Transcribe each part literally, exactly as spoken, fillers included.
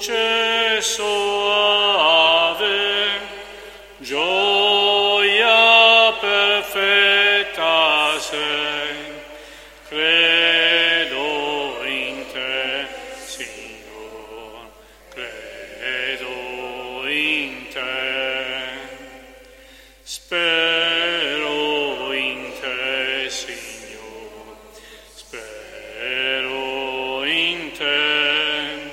luce soave, gioia perfetta sei, credo in te, Signore, credo in te, spero in te, Signore, spero in te,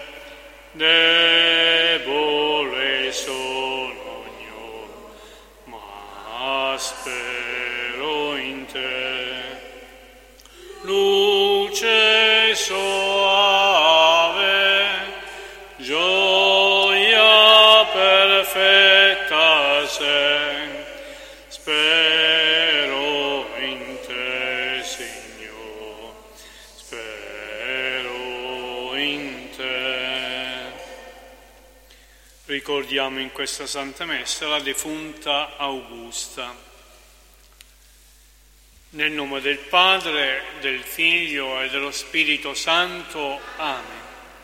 debole sono io, ma spero in te. Luce soave, gioia perfetta sei, spero in te, Signore, spero in te. Ricordiamo in questa Santa Messa la defunta Augusta. Nel nome del Padre, del Figlio e dello Spirito Santo. Amen.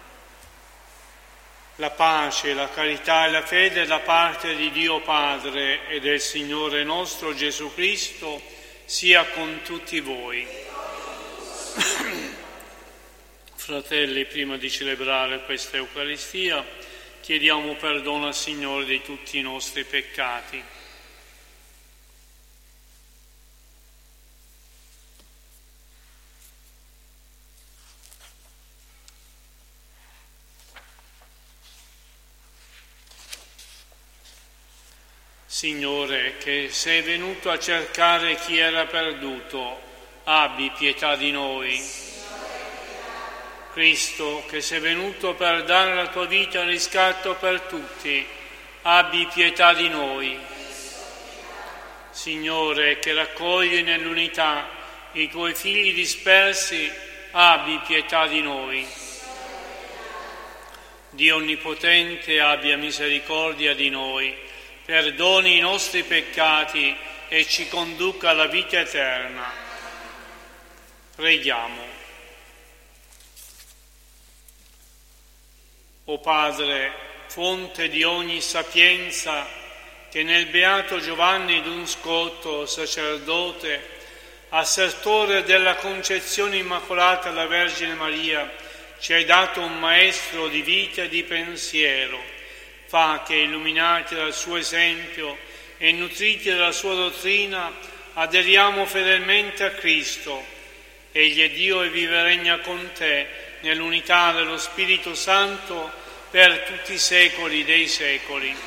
La pace, la carità e la fede da parte di Dio Padre e del Signore nostro Gesù Cristo sia con tutti voi. Fratelli, prima di celebrare questa Eucaristia, chiediamo perdono al Signore di tutti i nostri peccati. Signore, che sei venuto a cercare chi era perduto, abbi pietà di noi. Cristo, che sei venuto per dare la tua vita a riscatto per tutti, abbi pietà di noi. Signore, che raccogli nell'unità i tuoi figli dispersi, abbi pietà di noi. Dio Onnipotente, abbia misericordia di noi, perdoni i nostri peccati e ci conduca alla vita eterna. Preghiamo. O Padre, fonte di ogni sapienza, che nel beato Giovanni d'un Scotto, sacerdote, assertore della concezione immacolata alla Vergine Maria, ci hai dato un maestro di vita e di pensiero. Fa che, illuminati dal suo esempio e nutriti dalla sua dottrina, aderiamo fedelmente a Cristo. Egli è Dio e vive e regna con te nell'unità dello Spirito Santo per tutti i secoli dei secoli.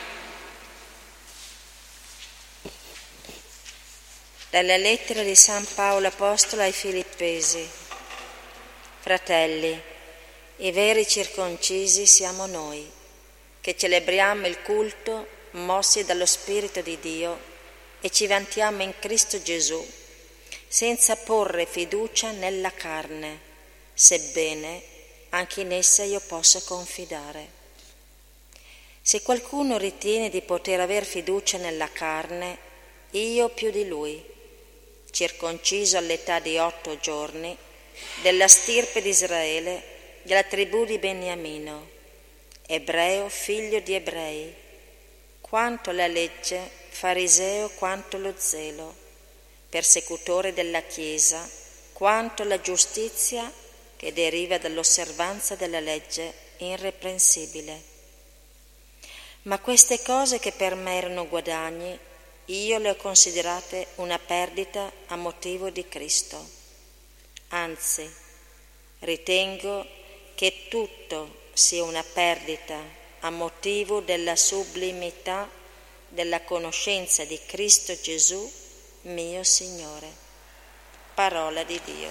Dalla lettera di San Paolo Apostolo ai Filippesi. Fratelli, i veri circoncisi siamo noi, che celebriamo il culto mossi dallo Spirito di Dio e ci vantiamo in Cristo Gesù, senza porre fiducia nella carne, sebbene anche in essa io possa confidare. Se qualcuno ritiene di poter aver fiducia nella carne, io più di lui, circonciso all'età di otto giorni, della stirpe di Israele, della tribù di Beniamino, ebreo, figlio di ebrei, quanto alla legge, fariseo quanto lo zelo, persecutore della Chiesa, quanto la giustizia che deriva dall'osservanza della legge irreprensibile. Ma queste cose che per me erano guadagni, io le ho considerate una perdita a motivo di Cristo. Anzi, ritengo che tutto sia una perdita a motivo della sublimità della conoscenza di Cristo Gesù, mio Signore. Parola di Dio.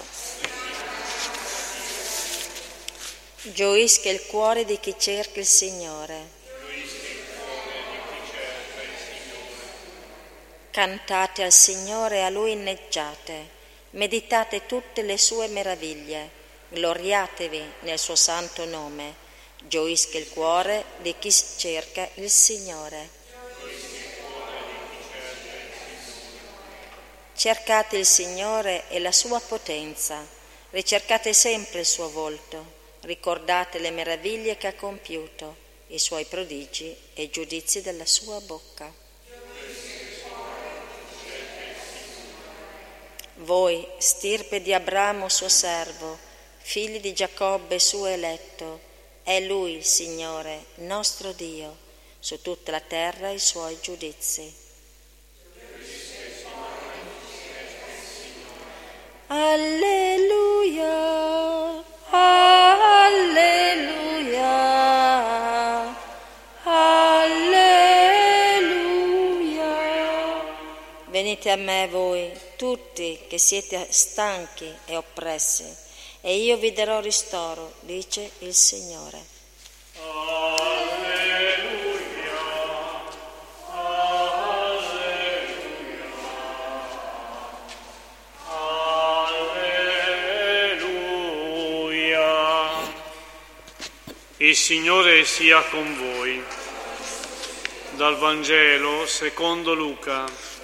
Gioisca il cuore di chi cerca il Signore. Cantate al Signore e a Lui inneggiate, meditate tutte le sue meraviglie, gloriatevi nel suo santo nome. Gioisca il cuore di chi cerca il Signore. Cercate il Signore e la sua potenza, ricercate sempre il suo volto, ricordate le meraviglie che ha compiuto, i suoi prodigi e i giudizi della sua bocca. Voi, stirpe di Abramo suo servo, figli di Giacobbe suo eletto, è Lui il Signore, nostro Dio, su tutta la terra i suoi giudizi. Alleluia, alleluia, alleluia. Venite a me voi, tutti che siete stanchi e oppressi, e io vi darò ristoro, dice il Signore. Il Signore sia con voi. Dal Vangelo secondo Luca.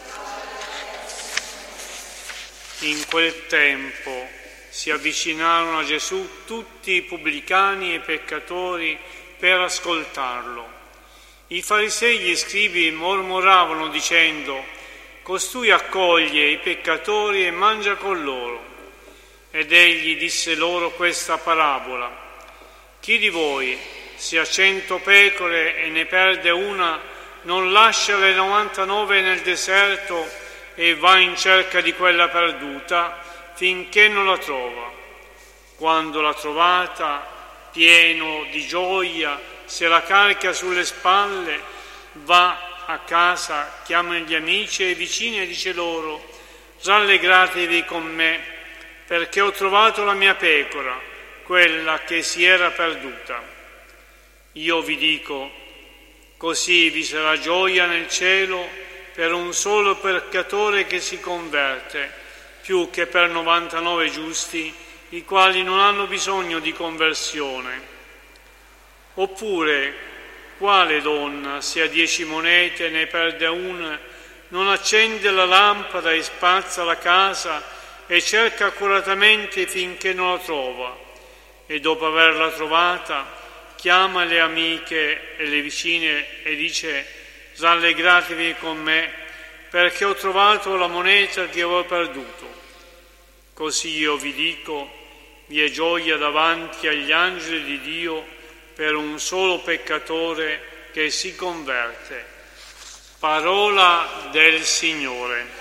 In quel tempo si avvicinarono a Gesù tutti i pubblicani e peccatori per ascoltarlo. I farisei e gli scribi mormoravano dicendo: costui accoglie i peccatori e mangia con loro. Ed egli disse loro questa parabola: chi di voi, se ha cento pecore e ne perde una, non lascia le novantanove nel deserto e va in cerca di quella perduta finché non la trova? Quando l'ha trovata, pieno di gioia, se la carica sulle spalle, va a casa, chiama gli amici e i vicini e dice loro: rallegratevi con me, perché ho trovato la mia pecora, quella che si era perduta. Io vi dico, così vi sarà gioia nel cielo per un solo peccatore che si converte, più che per novantanove giusti, i quali non hanno bisogno di conversione. Oppure, quale donna, se ha dieci monete e ne perde una, non accende la lampada e spazza la casa e cerca accuratamente finché non la trova? E dopo averla trovata chiama le amiche e le vicine e dice: rallegratevi con me, perché ho trovato la moneta che avevo perduto. Così io vi dico, vi è gioia davanti agli angeli di Dio per un solo peccatore che si converte. Parola del Signore.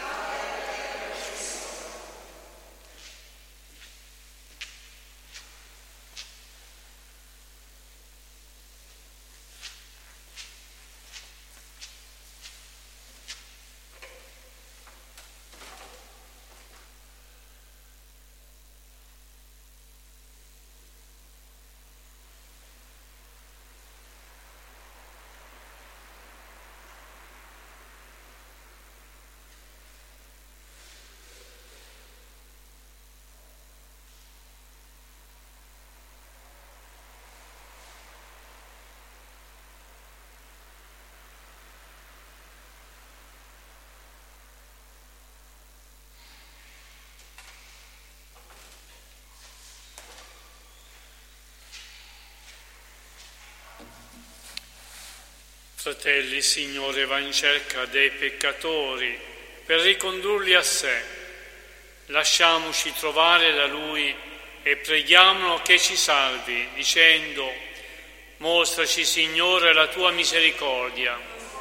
Fratelli, il Signore va in cerca dei peccatori per ricondurli a sé. Lasciamoci trovare da Lui e preghiamolo che ci salvi, dicendo: mostraci, Signore, la tua misericordia.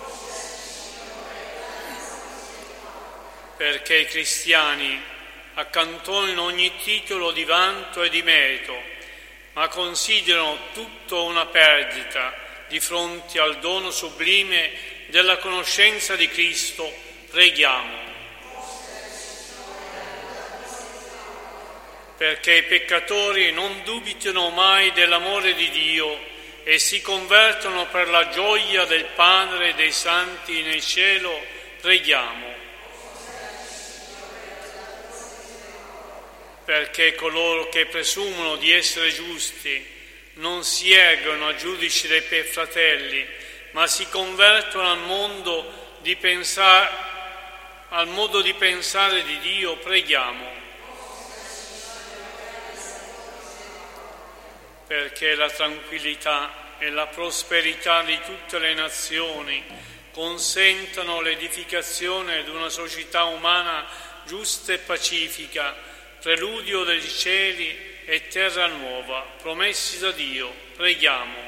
Perché i cristiani accantonino ogni titolo di vanto e di merito, ma considerano tutto una perdita di fronte al dono sublime della conoscenza di Cristo, preghiamo. Perché i peccatori non dubitino mai dell'amore di Dio e si convertono per la gioia del Padre e dei santi nel cielo, preghiamo. Perché coloro che presumono di essere giusti non si ergono a giudici dei fratelli, ma si convertono al mondo di pensare, al modo di pensare di Dio, preghiamo. Perché la tranquillità e la prosperità di tutte le nazioni consentano l'edificazione di una società umana giusta e pacifica, preludio dei cieli e terra nuova, promessi da Dio. Preghiamo.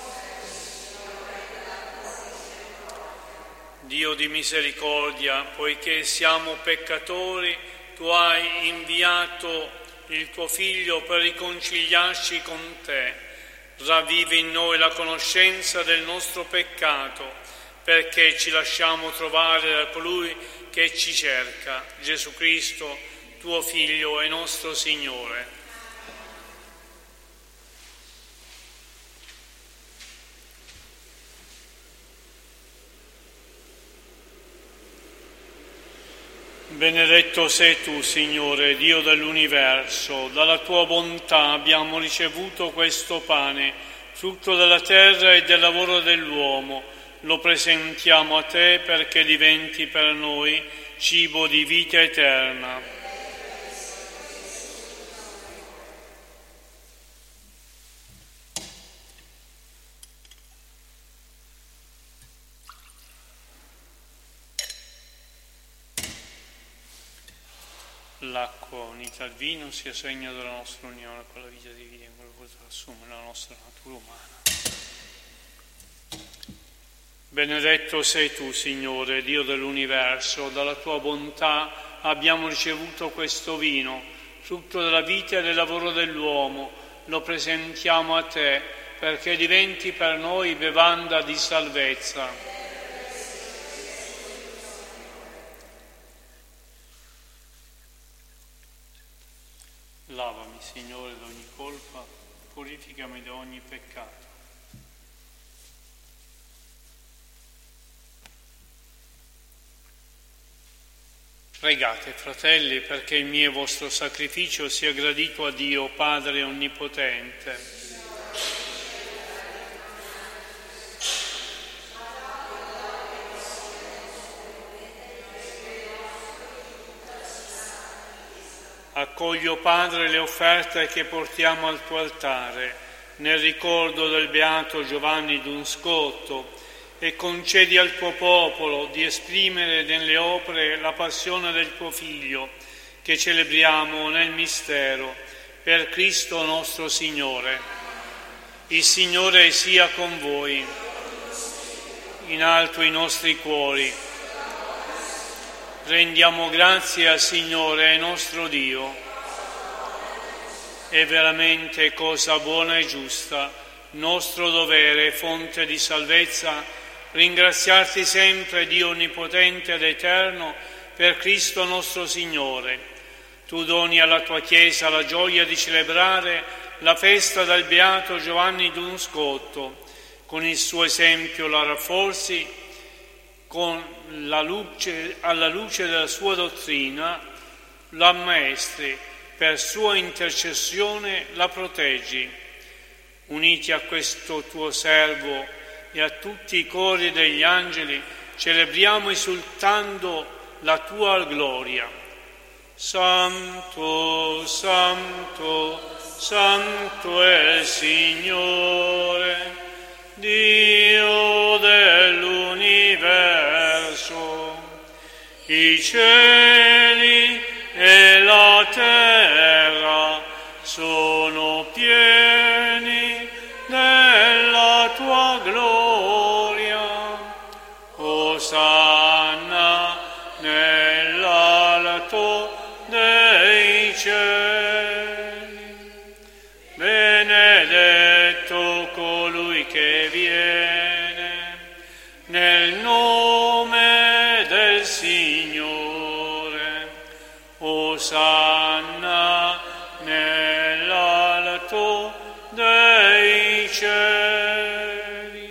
Dio di misericordia, poiché siamo peccatori, Tu hai inviato il Tuo Figlio per riconciliarci con Te. Ravvivi in noi la conoscenza del nostro peccato, perché ci lasciamo trovare da colui che ci cerca, Gesù Cristo, Tuo Figlio e nostro Signore. Benedetto sei Tu, Signore, Dio dell'universo. Dalla Tua bontà abbiamo ricevuto questo pane, frutto della terra e del lavoro dell'uomo. Lo presentiamo a Te perché diventi per noi cibo di vita eterna. L'acqua unita al vino sia segno della nostra unione con la vita divina, quello che assume la nostra natura umana. Benedetto sei Tu, Signore, Dio dell'universo. Dalla Tua bontà abbiamo ricevuto questo vino, frutto della vita e del lavoro dell'uomo. Lo presentiamo a Te perché diventi per noi bevanda di salvezza. Lavami, Signore, da ogni colpa, purificami da ogni peccato. Pregate, fratelli, perché il mio e vostro sacrificio sia gradito a Dio, Padre Onnipotente. Accoglio, Padre, le offerte che portiamo al Tuo altare, nel ricordo del beato Giovanni d'Unscotto, e concedi al Tuo popolo di esprimere nelle opere la passione del Tuo Figlio, che celebriamo nel mistero, per Cristo nostro Signore. Il Signore sia con voi, in alto i nostri cuori. Rendiamo grazie al Signore nostro Dio. È veramente cosa buona e giusta, nostro dovere e fonte di salvezza, ringraziarti sempre, Dio onnipotente ed eterno, per Cristo nostro Signore. Tu doni alla Tua Chiesa la gioia di celebrare la festa del beato Giovanni d'Unscotto. Con il suo esempio la rafforzi, con la luce, alla luce della sua dottrina, la ammaestri, per sua intercessione la proteggi. Uniti a questo Tuo servo e a tutti i cori degli angeli, celebriamo esultando la Tua gloria. Santo, Santo, Santo è il Signore, Dio dell'universo. I cieli e la terra sono pieni della Tua gloria. Osanna nell'alto dei cieli. Benedetto colui che viene nel nome del Signore. Osanna nell'alto dei cieli.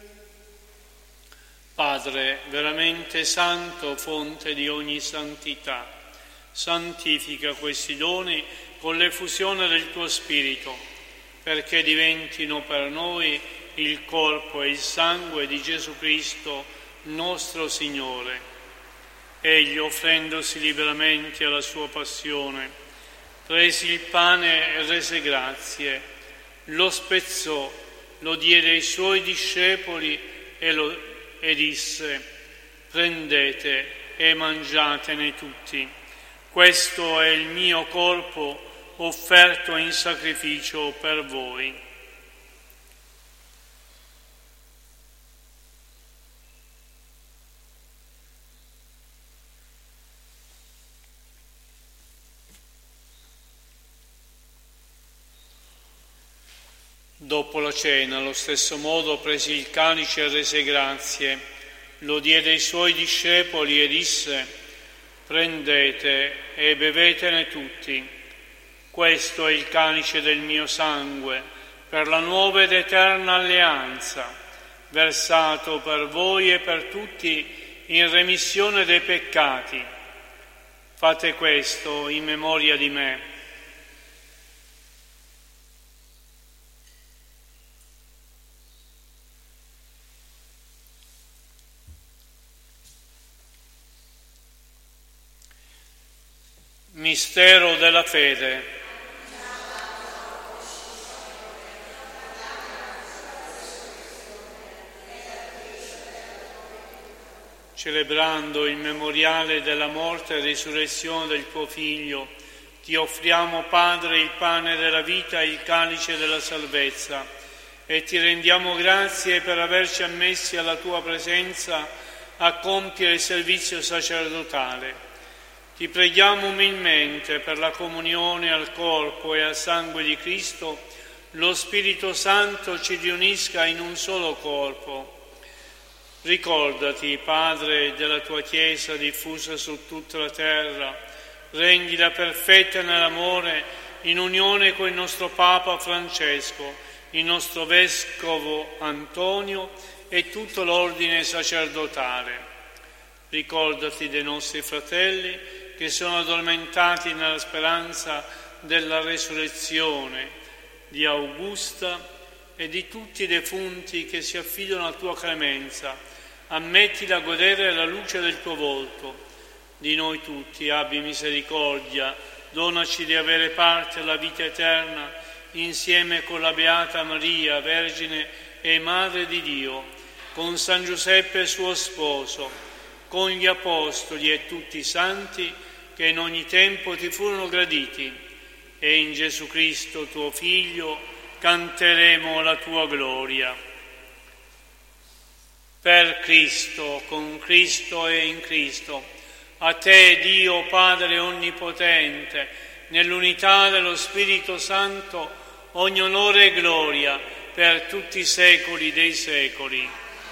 Padre veramente santo, fonte di ogni santità, santifica questi doni con l'effusione del Tuo Spirito, perché diventino per noi il corpo e il sangue di Gesù Cristo, nostro Signore. Egli, offrendosi liberamente alla sua passione, prese il pane e rese grazie, lo spezzò lo diede ai suoi discepoli e, lo, e disse: prendete e mangiatene tutti, questo è il mio corpo offerto in sacrificio per voi. Dopo la cena, allo stesso modo, prese il calice e rese grazie, lo diede ai suoi discepoli e disse: prendete e bevetene tutti, questo è il calice del mio sangue, per la nuova ed eterna alleanza, versato per voi e per tutti in remissione dei peccati. Fate questo in memoria di me. Mistero della fede. Celebrando il memoriale della morte e risurrezione del tuo Figlio, ti offriamo, Padre, il pane della vita e il calice della salvezza, e ti rendiamo grazie per averci ammessi alla tua presenza a compiere il servizio sacerdotale. Ti preghiamo umilmente per la comunione al corpo e al sangue di Cristo, lo Spirito Santo ci riunisca in un solo corpo. Ricordati, Padre, della tua Chiesa diffusa su tutta la terra, rendila perfetta nell'amore, in unione con il nostro Papa Francesco, il nostro Vescovo Antonio e tutto l'ordine sacerdotale. Ricordati dei nostri fratelli che sono addormentati nella speranza della resurrezione, di Augusta e di tutti i defunti che si affidano alla tua clemenza. Ammettili a godere la luce del tuo volto. Di noi tutti abbi misericordia, donaci di avere parte alla vita eterna insieme con la Beata Maria, Vergine e Madre di Dio, con San Giuseppe suo sposo, con gli Apostoli e tutti i santi che in ogni tempo ti furono graditi, e in Gesù Cristo, tuo Figlio, canteremo la tua gloria. Per Cristo, con Cristo e in Cristo, a te, Dio Padre Onnipotente, nell'unità dello Spirito Santo, ogni onore e gloria per tutti i secoli dei secoli.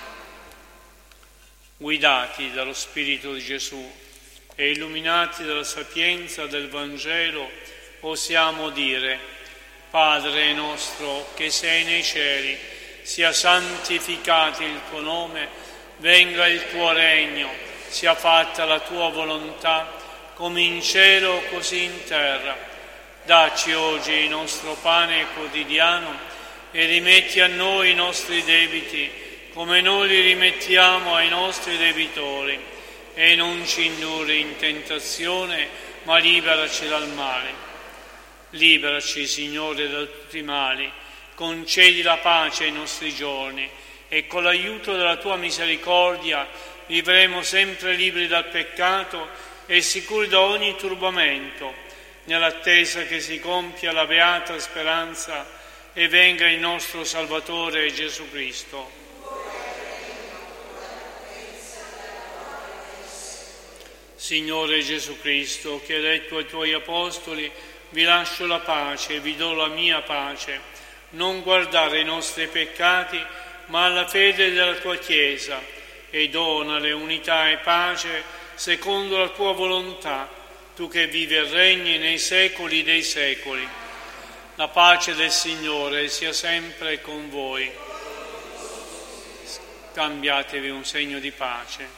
Guidati dallo Spirito di Gesù e illuminati dalla sapienza del Vangelo, osiamo dire: Padre nostro che sei nei cieli, sia santificato il tuo nome, venga il tuo regno, sia fatta la tua volontà, come in cielo così in terra. Dacci oggi il nostro pane quotidiano e rimetti a noi i nostri debiti, come noi li rimettiamo ai nostri debitori, e non ci indurre in tentazione, ma liberaci dal male. Liberaci, Signore, da tutti i mali, concedi la pace ai nostri giorni, e con l'aiuto della tua misericordia vivremo sempre liberi dal peccato e sicuri da ogni turbamento, nell'attesa che si compia la beata speranza e venga il nostro Salvatore Gesù Cristo. Signore Gesù Cristo, che hai detto ai tuoi apostoli: vi lascio la pace, vi do la mia pace, non guardare i nostri peccati, ma alla fede della tua Chiesa, e donale unità e pace secondo la tua volontà, tu che vivi e regni nei secoli dei secoli. La pace del Signore sia sempre con voi. Scambiatevi un segno di pace.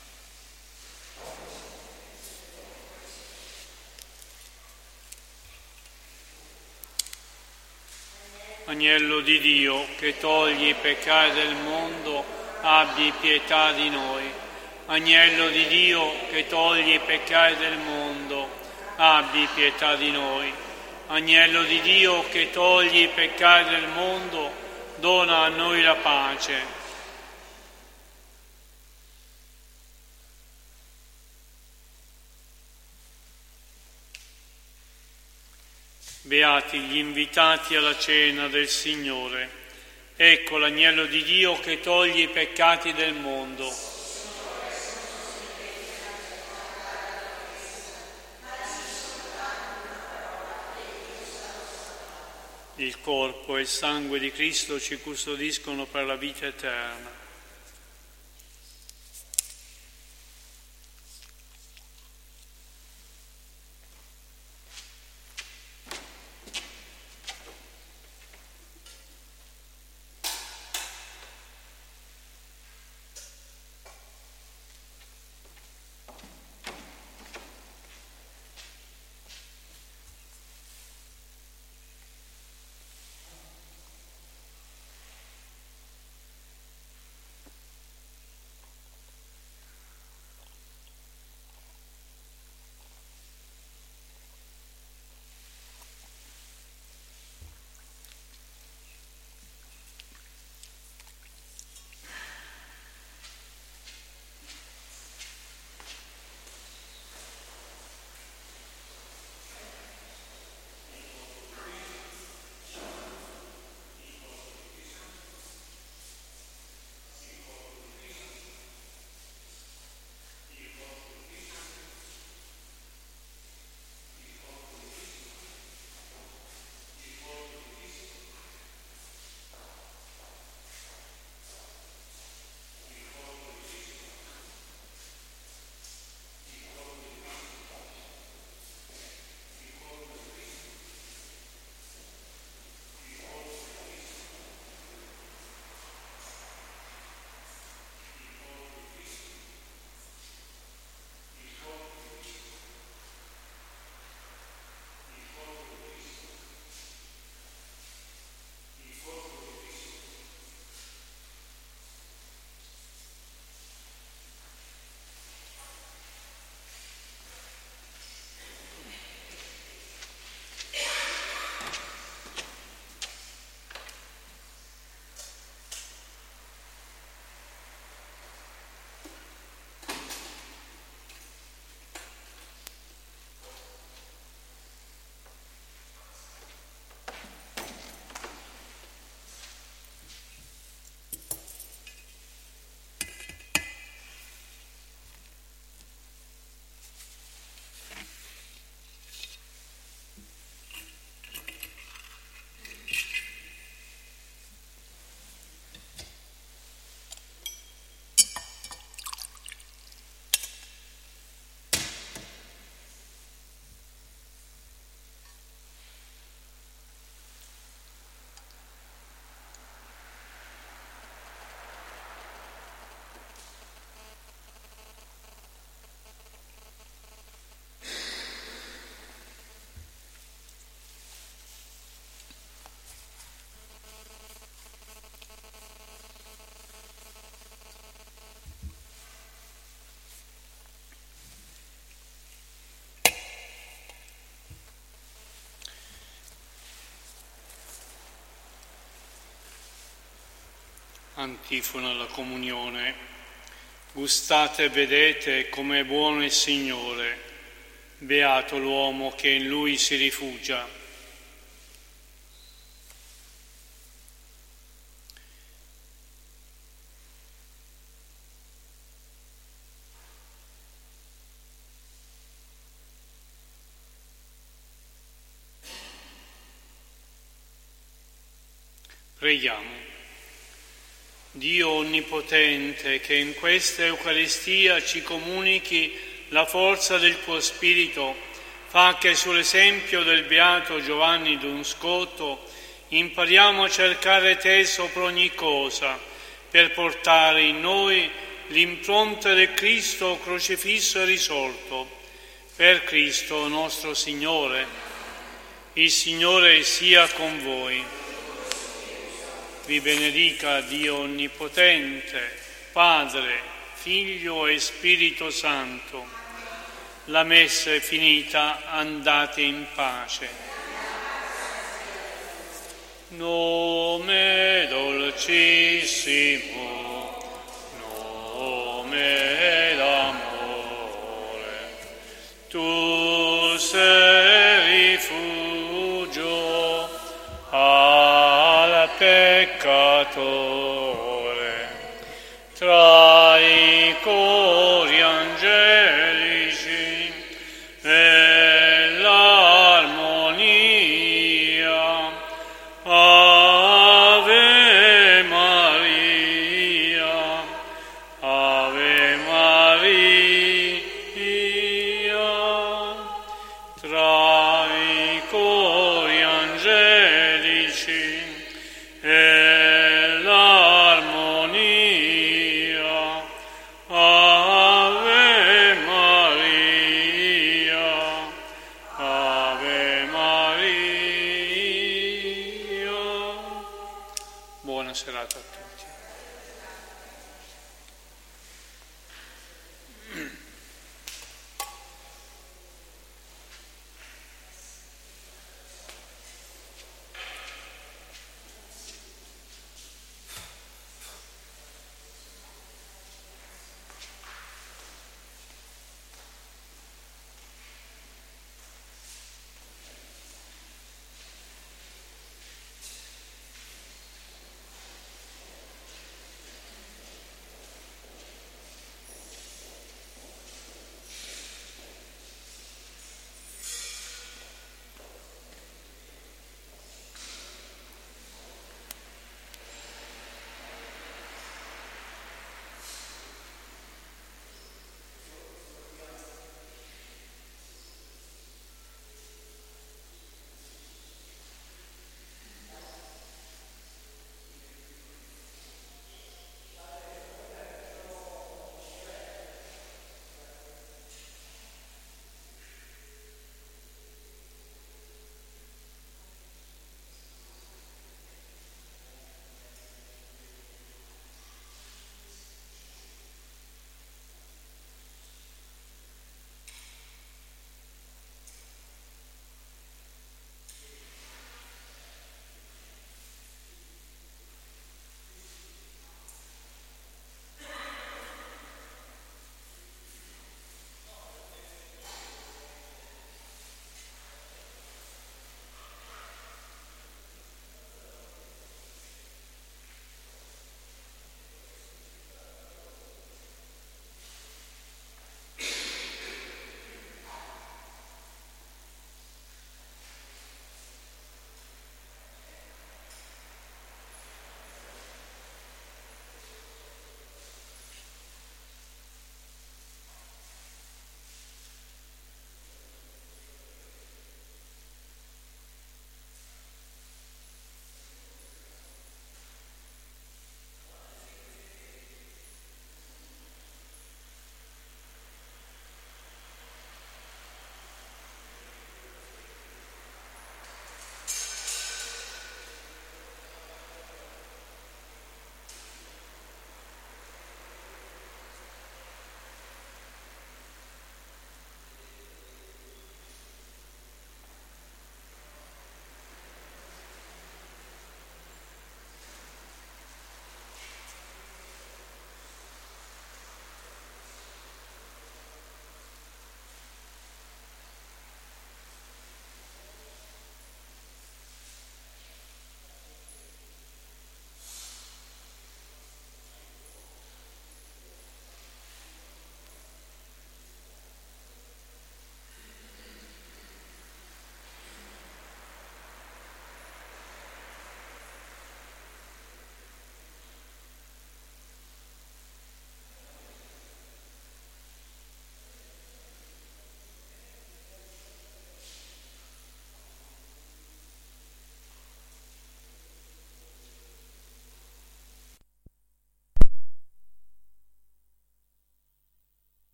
Agnello di Dio, che togli i peccati del mondo, abbi pietà di noi. Agnello di Dio, che togli i peccati del mondo, abbi pietà di noi. Agnello di Dio, che togli i peccati del mondo, dona a noi la pace. Beati gli invitati alla cena del Signore. Ecco l'agnello di Dio che toglie i peccati del mondo. Il corpo e il sangue di Cristo ci custodiscono per la vita eterna. Antifona alla comunione. Gustate e vedete come è buono il Signore, beato l'uomo che in Lui si rifugia. Preghiamo. Dio Onnipotente, che in questa Eucaristia ci comunichi la forza del tuo Spirito, fa che sull'esempio del Beato Giovanni D'Unscoto impariamo a cercare te sopra ogni cosa, per portare in noi l'impronta del Cristo crocifisso e risorto. Per Cristo nostro Signore. Il Signore sia con voi. Vi benedica Dio Onnipotente, Padre, Figlio e Spirito Santo. La messa è finita, andate in pace. nome dolcissimo, nome d'amore, tu sei rifugio al peccatore, tra i